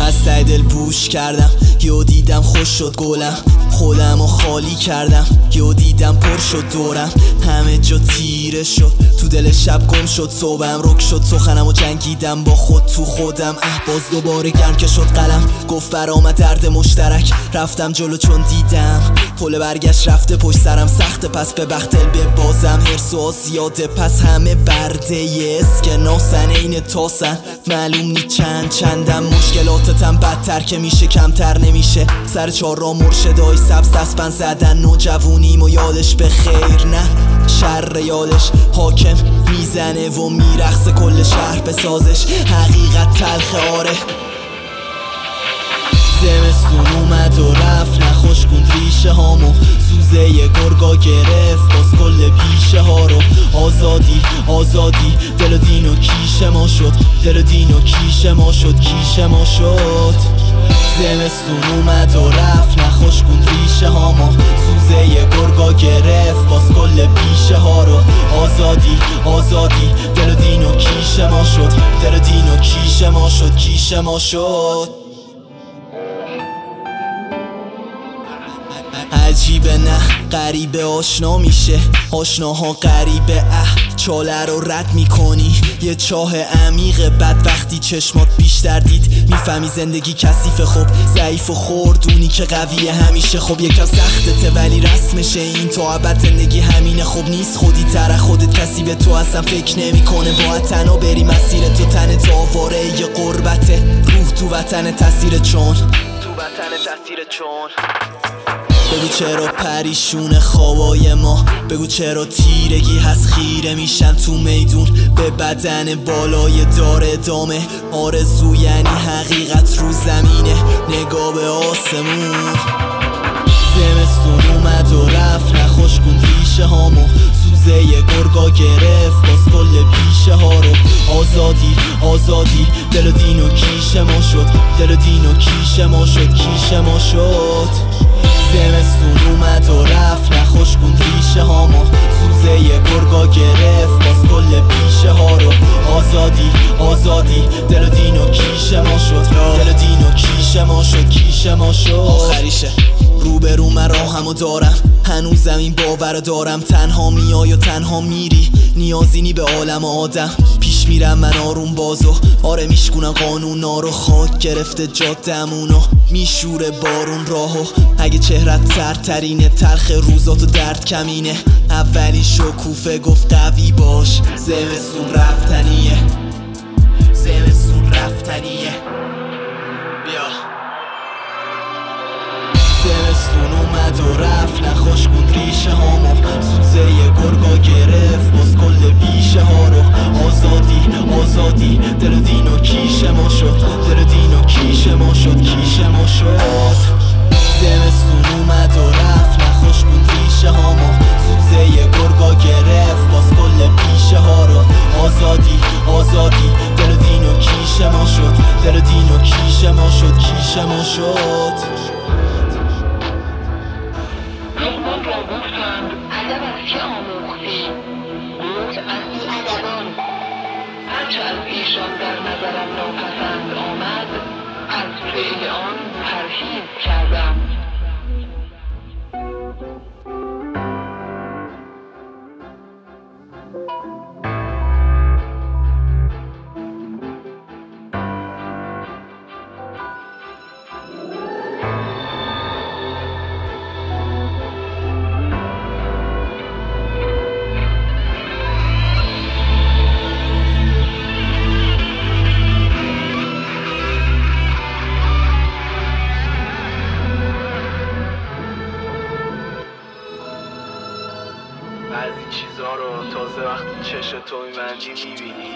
از ته دل بوش کردم، یهو دیدم خوش شد گلم. خودمو خالی کردم، یهو دیدم پر شد دورم. همه جا تیره شد، تو دل شب گم شد. صبحم رک شد، سخنمو جنگیدم با خود تو خودم. باز دوباره گرم که شد قلم، گفت برآمد درد مشترک. رفتم جلو چون دیدم پل برگشت رفته پشت سرم. سخته پس به بخت دل ببازم، حرص و زیاده پس همه برده اسکناسن این تاسن. معلوم نی چندم، مشکلاتتم بدتر که میشه کمتر نمیشه. سر چهار را مرشدای سبز دستبند زدن، نوجوونیم و یادش به خیر نه شر یادش حاکم میزنه و میرقصه کل شهر بسازش. حقیقت تلخ آره، زمستون اومد و رفت، نخوش کند ریشه هامو. سوزه ی گرگا گرفت باز کل پیشه ها رو. آزادی دل و دین و کیش ما شد، دل و دین و کیش ما شد، کیش ما شد. زمستون اومد و رفت، نخوش کند ریشه هامو. سوزه ی گرگا گرفت باز کل پیشه ها رو. آزادی دل و دین و کیش ما شد، دل و دین و کیش ما شد، کیش ما شد. عجیبه نه غریبه آشنا میشه، آشناها غریبه. چاله رو رد میکنی، یه چاه عمیقه. بعد وقتی چشمات بیشتر دید میفهمی زندگی کثیفه. خب ضعیف و خوردونی که قویه همیشه. خب یکم سختته ولی رسمشه، این تا ابد زندگی همینه. خب نیست خودی تر خودت، کسی به تو اصلا فکر نمیکنه. باید تنها بری مسیر تو، تن تو آواره یه قربته. روح تو وطن تاثیر چون بگو چرا پریشون خوابای ما، بگو چرا تیرگی هست خیره میشن تو میدون به بدن بالای دار ادامه. آرزو یعنی حقیقت رو زمینه، نگاه به آسمون. زمستون اومد و رفت، نخوش کند ریشه هامو. سوزه ی گرگا گرفت باز کل پیشه ها رو. آزادی دل و دین و کیش ما شد، دل و دین و کیش ما شد، کیش ما شد. زمستون اومد و رفت، نخوش کند ریشه هامو. سوزه ی گرگا گرفت باز کل پیشه ها رو. آزادی دل و دین و کیش ما شد، دل و دین و کیش ما شد، کیش ما شد. آخریشه روبرو من راهمو دارم، هنوزم این باور دارم. تنها میای و تنها میری، نیازی نی به عالم آدم. پیش میرم من آروم بازو، آره میشکونم قانونا رو. خاک گرفته جادمونو، میشوره بارون راهو. اگه چهرت سرترینه، تلخ روزاتو درد کمینه. اولین شکوفه گفت قوی باش، زمستون رفتنیه، زمستون رفتنیه. بیا زمستون اومد و رفت، نخوش کند ریشه هامو. سوزه ی گرگا گرفت باز کل پیشه ها رو. آزادی دل و دین و کیش ما شد، دل و دین و کیش ما شد، کیش ما شد. زمستون اومد و رفت، نخوش کند ریشه هامو. سوزه ی گرگا گرفت باز کل پیشه ها رو. آزادی دل و دین و کیش ما شد، دل و دین و کیش ما شد، کیش ما شد. لقمان را گفتند ادب از که آموختی؟ گفت از بیادبان. هرچه از ایشان در نظرم ناپسند آمد، از فعل آن پرهیز کردم. بعضی چیزا رو تازه وقتی چش تو میبندی میبینی.